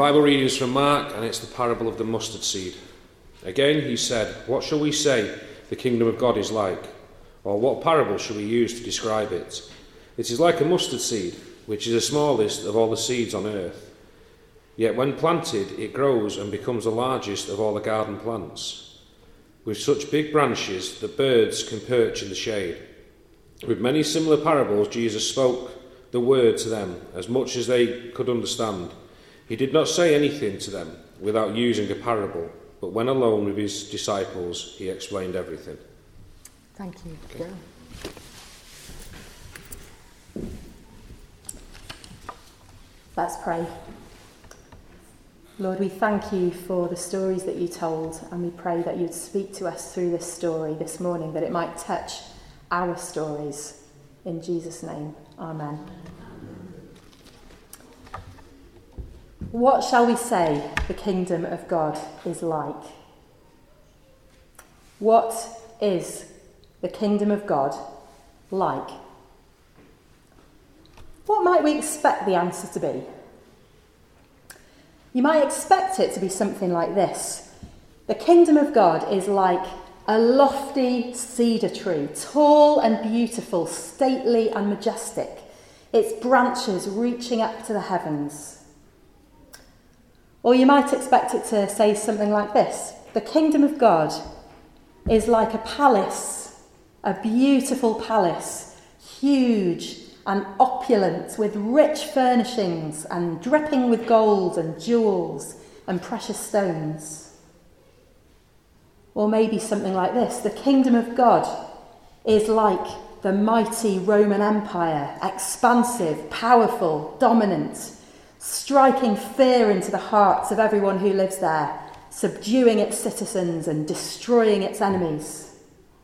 Bible reading is from Mark, and it's the parable of the mustard seed. Again he said, "What shall we say the kingdom of God is like? Or what parable shall we use to describe it? It is like a mustard seed, which is the smallest of all the seeds on earth. Yet when planted, it grows and becomes the largest of all the garden plants, with such big branches that birds can perch in the shade." With many similar parables, Jesus spoke the word to them, as much as they could understand. He did not say anything to them without using a parable, but when alone with his disciples, he explained everything. Thank you. Okay. Let's pray. Lord, we thank you for the stories that you told, and we pray that you'd speak to us through this story this morning, that it might touch our stories. In Jesus' name, amen. What shall we say the kingdom of God is like? What is the kingdom of God like? What might we expect the answer to be? You might expect it to be something like this. The kingdom of God is like a lofty cedar tree, tall and beautiful, stately and majestic, its branches reaching up to the heavens. Or you might expect it to say something like this. The kingdom of God is like a palace, a beautiful palace, huge and opulent, with rich furnishings and dripping with gold and jewels and precious stones. Or maybe something like this. The kingdom of God is like the mighty Roman Empire, expansive, powerful, dominant, striking fear into the hearts of everyone who lives there, subduing its citizens and destroying its enemies.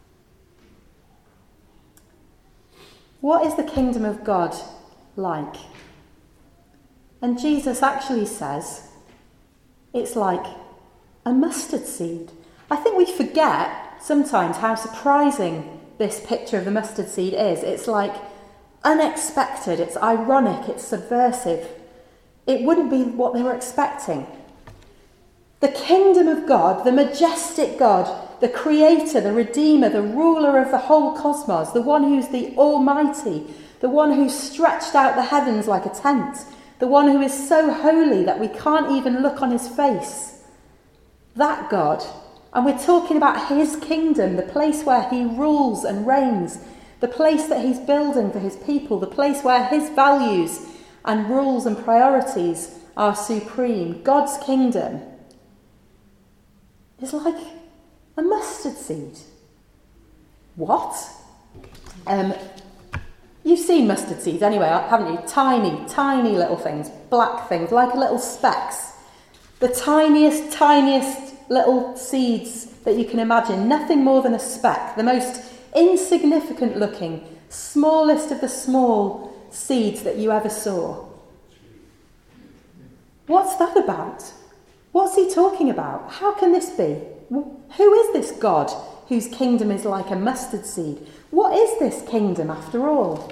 What is the kingdom of God like? And Jesus actually says it's like a mustard seed. I think we forget sometimes how surprising this picture of the mustard seed is. It's like unexpected, it's ironic, it's subversive. It wouldn't be what they were expecting. The kingdom of God, the majestic God, the creator, the redeemer, the ruler of the whole cosmos, the one who's the almighty, the one who stretched out the heavens like a tent, the one who is so holy that we can't even look on his face. That God. And we're talking about his kingdom, the place where he rules and reigns, the place that he's building for his people, the place where his values and rules and priorities are supreme. God's kingdom is like a mustard seed. What? You've seen mustard seeds anyway, haven't you? Tiny, tiny little things, black things, like little specks. The tiniest little seeds that you can imagine, nothing more than a speck, the most insignificant looking, smallest of the small seeds that you ever saw. What's that about? What's he talking about? How can this be? Who is this God whose kingdom is like a mustard seed? What is this kingdom after all?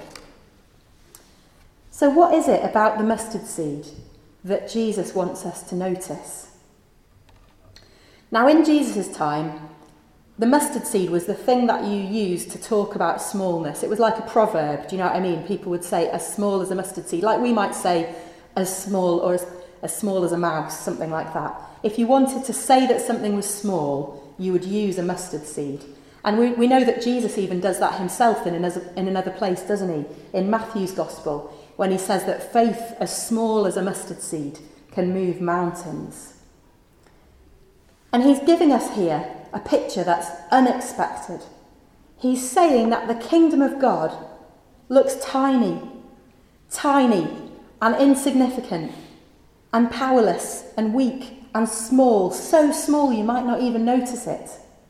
So what is it about the mustard seed that Jesus wants us to notice? Now, in Jesus' time, the mustard seed was the thing that you used to talk about smallness. It was like a proverb, do you know what I mean? People would say, as small as a mustard seed, like we might say, as small or as small as a mouse, something like that. If you wanted to say that something was small, you would use a mustard seed. And we know that Jesus even does that himself in another place, doesn't he? In Matthew's Gospel, when he says that faith as small as a mustard seed can move mountains. And he's giving us here a picture that's unexpected. He's saying that the kingdom of God looks tiny and insignificant and powerless and weak and small, so small you might not even notice it.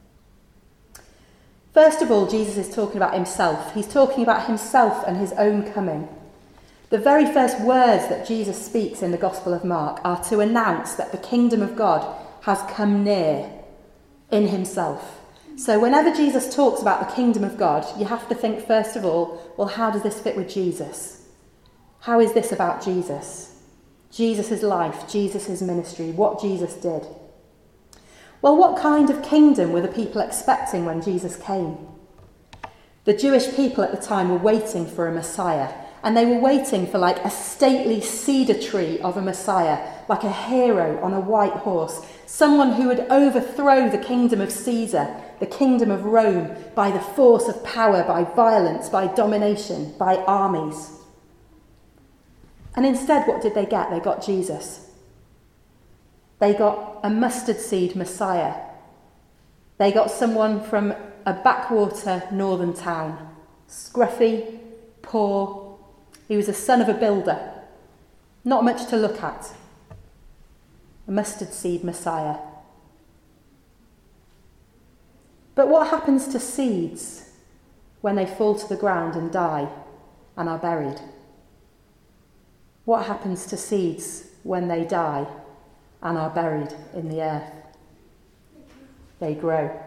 First of all, Jesus is talking about himself. He's talking about himself and his own coming. The very first words that Jesus speaks in the Gospel of Mark are to announce that the kingdom of God has come near in himself. So whenever Jesus talks about the kingdom of God, you have to think first of all, well, how does this fit with Jesus? How is this about Jesus? Jesus' life, Jesus' ministry, what Jesus did. Well, what kind of kingdom were the people expecting when Jesus came? The Jewish people at the time were waiting for a Messiah, and they were waiting for like a stately cedar tree of a Messiah, like a hero on a white horse, someone who would overthrow the kingdom of Caesar, the kingdom of Rome, by the force of power, by violence, by domination, by armies. And instead, what did they get? They got Jesus. They got a mustard seed Messiah. They got someone from a backwater northern town, scruffy, poor. He was a son of a builder. Not much to look at. A mustard seed Messiah. But what happens to seeds when they fall to the ground and die and are buried? What happens to seeds when they die and are buried in the earth? They grow.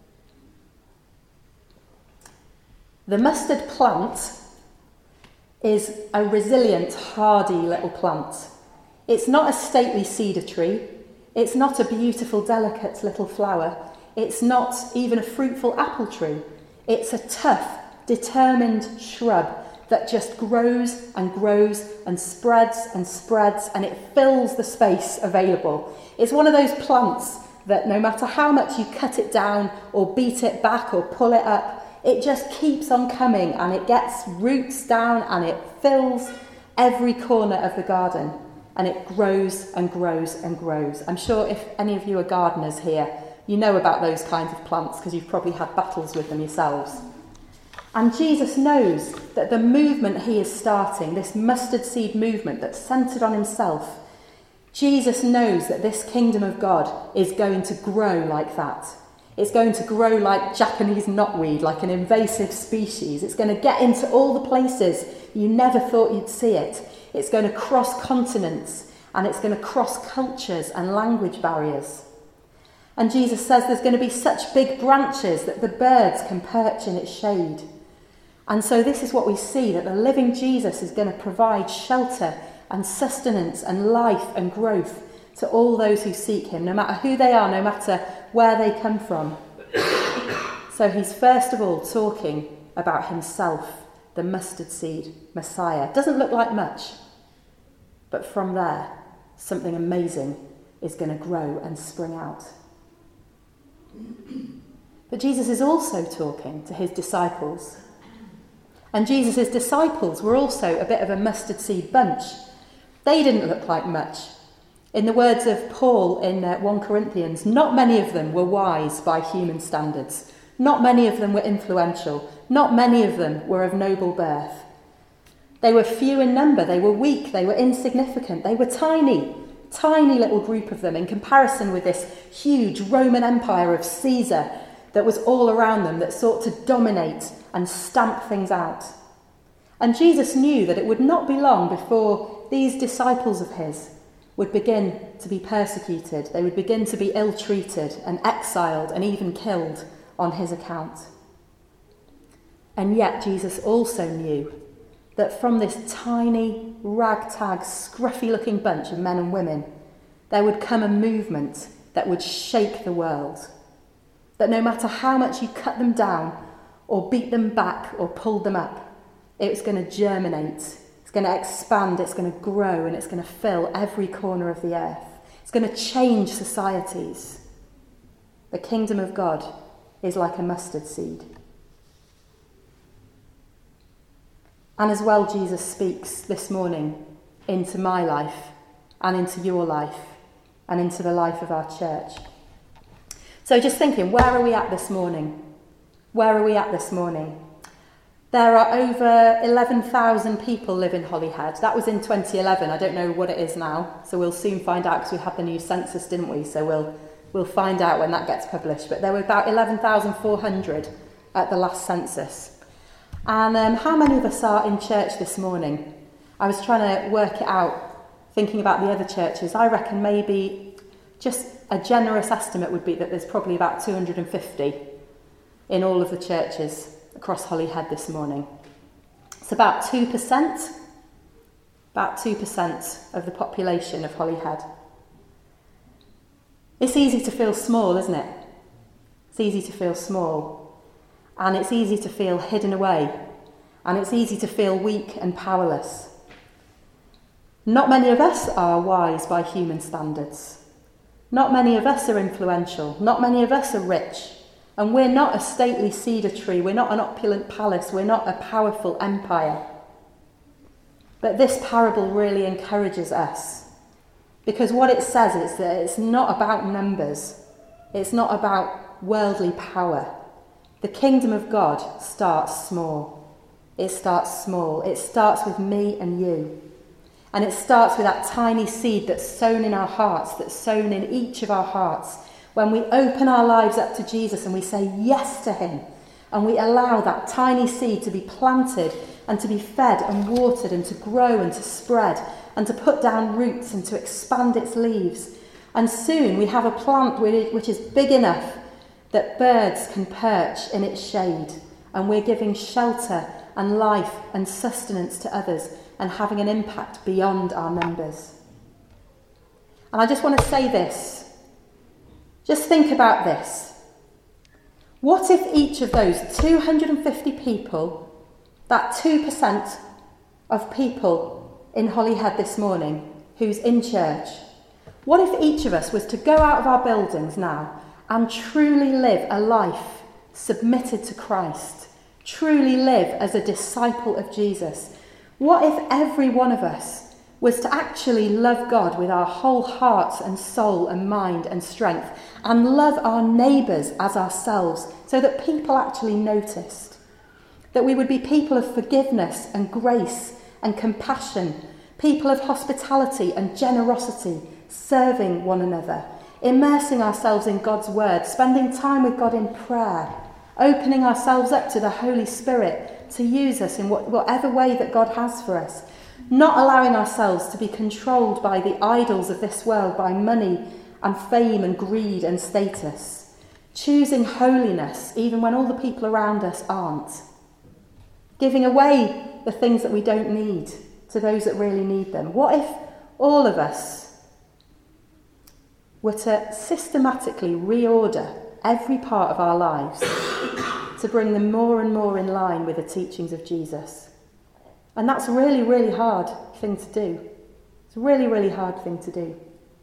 The mustard plant is a resilient, hardy little plant. It's not a stately cedar tree. It's not a beautiful, delicate little flower. It's not even a fruitful apple tree. It's a tough, determined shrub that just grows and grows and spreads, and it fills the space available. It's one of those plants that no matter how much you cut it down or beat it back or pull it up, it just keeps on coming, and it gets roots down and it fills every corner of the garden, and it grows and grows and grows. I'm sure if any of you are gardeners here, you know about those kinds of plants because you've probably had battles with them yourselves. And Jesus knows that the movement he is starting, this mustard seed movement that's centred on himself, Jesus knows that this kingdom of God is going to grow like that. It's going to grow like Japanese knotweed, like an invasive species. It's going to get into all the places you never thought you'd see it. It's going to cross continents, and it's going to cross cultures and language barriers. And Jesus says there's going to be such big branches that the birds can perch in its shade. And so this is what we see, that the living Jesus is going to provide shelter and sustenance and life and growth to all those who seek him, no matter who they are, no matter where they come from. So he's first of all talking about himself, the mustard seed Messiah. Doesn't look like much, but from there, something amazing is going to grow and spring out. But Jesus is also talking to his disciples. And Jesus' disciples were also a bit of a mustard seed bunch. They didn't look like much. In the words of Paul in 1 Corinthians, not many of them were wise by human standards. Not many of them were influential. Not many of them were of noble birth. They were few in number. They were weak. They were insignificant. They were tiny little group of them in comparison with this huge Roman Empire of Caesar that was all around them, that sought to dominate and stamp things out. And Jesus knew that it would not be long before these disciples of his would begin to be persecuted. They would begin to be ill-treated and exiled and even killed on his account. And yet Jesus also knew that from this tiny, ragtag, scruffy-looking bunch of men and women, there would come a movement that would shake the world. That no matter how much you cut them down or beat them back or pulled them up, it was going to germinate, it's going to expand, it's going to grow, and it's going to fill every corner of the earth. It's going to change societies. The kingdom of God is like a mustard seed. And as well, Jesus speaks this morning into my life and into your life and into the life of our church. So just thinking, where are we at this morning? Where are we at this morning? There are over 11,000 people live in Holyhead. That was in 2011. I don't know what it is now, so we'll soon find out because we had the new census, didn't we? So we'll find out when that gets published. But there were about 11,400 at the last census. And how many of us are in church this morning? I was trying to work it out, thinking about the other churches. I reckon maybe just a generous estimate would be that there's probably about 250 in all of the churches across Holyhead this morning. It's about 2%. about 2% of the population of Holyhead. It's easy to feel small, isn't it? It's easy to feel small, and it's easy to feel hidden away, and it's easy to feel weak and powerless. Not many of us are wise by human standards. Not many of us are influential. Not many of us are rich. And we're not a stately cedar tree. We're not an opulent palace. We're not a powerful empire. But this parable really encourages us, because what it says is that it's not about numbers. It's not about worldly power. The kingdom of God starts small. It starts small. It starts with me and you. And it starts with that tiny seed that's sown in our hearts, that's sown in each of our hearts. When we open our lives up to Jesus and we say yes to him, and we allow that tiny seed to be planted and to be fed and watered and to grow and to spread and to put down roots and to expand its leaves. And soon we have a plant which is big enough that birds can perch in its shade, and we're giving shelter and life and sustenance to others and having an impact beyond our numbers. And I just want to say this. Just think about this. What if each of those 250 people, that 2% of people in Holyhead this morning who's in church, what if each of us was to go out of our buildings now and truly live a life submitted to Christ, truly live as a disciple of Jesus? What if every one of us was to actually love God with our whole hearts and soul and mind and strength, and love our neighbours as ourselves, so that people actually noticed? That we would be people of forgiveness and grace and compassion, people of hospitality and generosity, serving one another, immersing ourselves in God's word, spending time with God in prayer, opening ourselves up to the Holy Spirit to use us in whatever way that God has for us, not allowing ourselves to be controlled by the idols of this world, by money and fame and greed and status, choosing holiness even when all the people around us aren't, giving away the things that we don't need to those that really need them. What if all of us were to systematically reorder every part of our lives to bring them more and more in line with the teachings of Jesus? And that's a really, really hard thing to do. It's a really, really hard thing to do.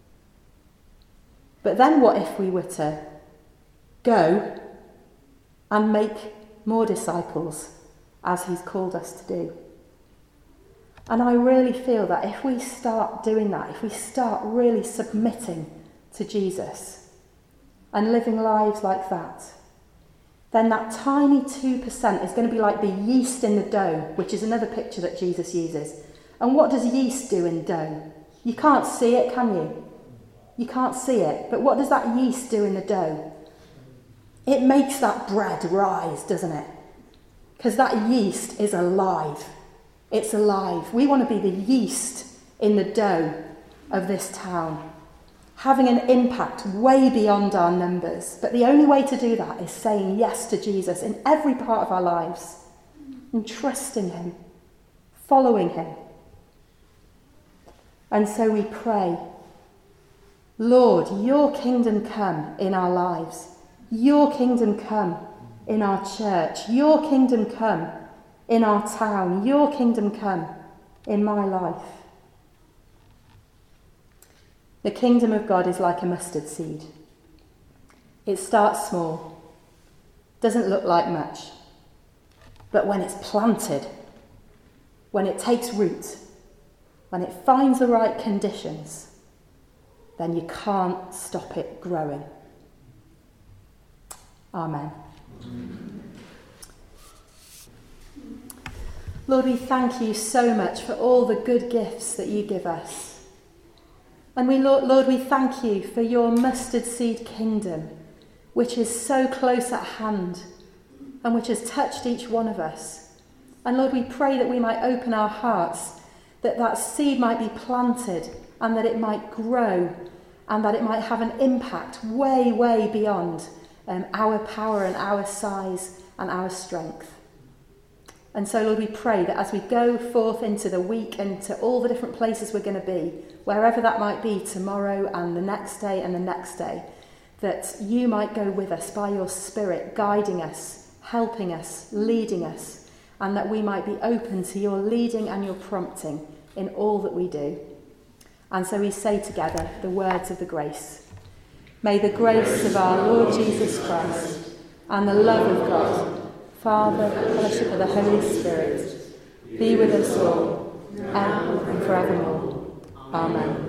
But then what if we were to go and make more disciples as he's called us to do? And I really feel that if we start doing that, if we start really submitting to Jesus and living lives like that, then that tiny 2% is going to be like the yeast in the dough, which is another picture that Jesus uses. And what does yeast do in dough? You can't see it, can you? You can't see it. But what does that yeast do in the dough? It makes that bread rise, doesn't it? Because that yeast is alive. It's alive. We want to be the yeast in the dough of this town, having an impact way beyond our numbers. But the only way to do that is saying yes to Jesus in every part of our lives and trusting him, following him. And so we pray, Lord, your kingdom come in our lives. Your kingdom come in our church. Your kingdom come in our town. Your kingdom come in my life. The kingdom of God is like a mustard seed. It starts small, doesn't look like much, but when it's planted, when it takes root, when it finds the right conditions, then you can't stop it growing. Amen. Lord, we thank you so much for all the good gifts that you give us. And Lord, we thank you for your mustard seed kingdom, which is so close at hand and which has touched each one of us. And Lord, we pray that we might open our hearts, that that seed might be planted and that it might grow and that it might have an impact way, way beyond our power and our size and our strength. And so, Lord, we pray that as we go forth into the week and to all the different places we're going to be, wherever that might be, tomorrow and the next day and the next day, that you might go with us by your Spirit, guiding us, helping us, leading us, and that we might be open to your leading and your prompting in all that we do. And so we say together the words of the grace. May the grace of our Lord Jesus Christ and the love of God, Father, fellowship of the Holy Spirit, be with us all, now and forevermore. Amen.